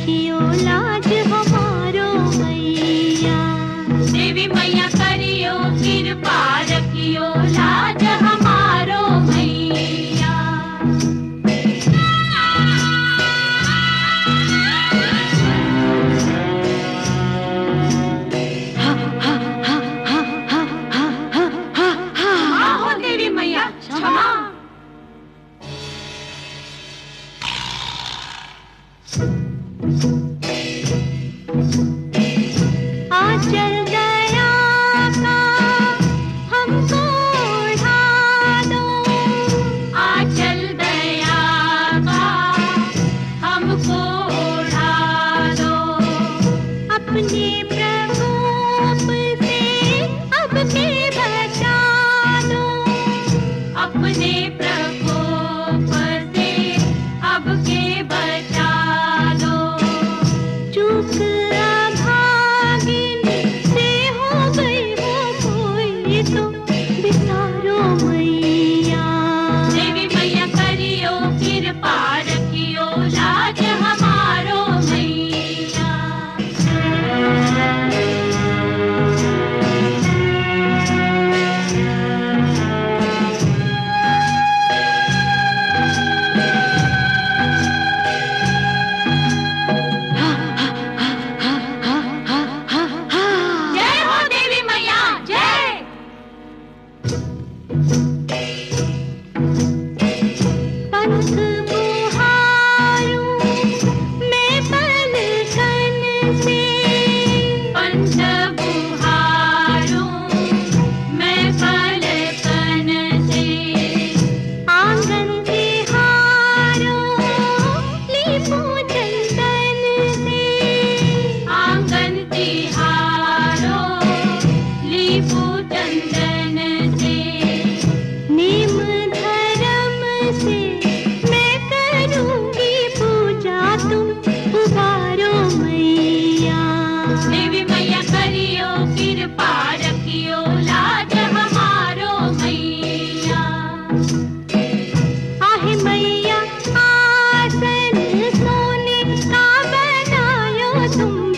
रखियो लाज हमारो मैया। देवी मैया करियो कृपा रखियो लाज हमारो मैया। आहो देवी मैया क्षमा। आंचल दया का हमको ओढ़ा दो। आंचल दया का हमको ओढ़ा दो। अपने प्रकोप से अब के बचा दो। अपने प्रकोप से अब के बचा दो। चूक अभागिन से हो गई हो कोई तो बिसारो मैया। देवी मैया करियो कृपा रखियो लाज हमारो मैया। जय हो देवी मैया जय। पंख बुहारूं मैं पलकन से। पंथ बुहारूं मैं पलकन से। आंगन तिहारो लीपू चंदन से। आंगन तिहारो लीपू चंदन से। नेम धर्म से मैं करूंगी पूजा तुम उबारो मैया। देवी मैया करियो कृपा रखियो लाज हमारो मैया। आहे मैया आसन सोने का बनायो तुम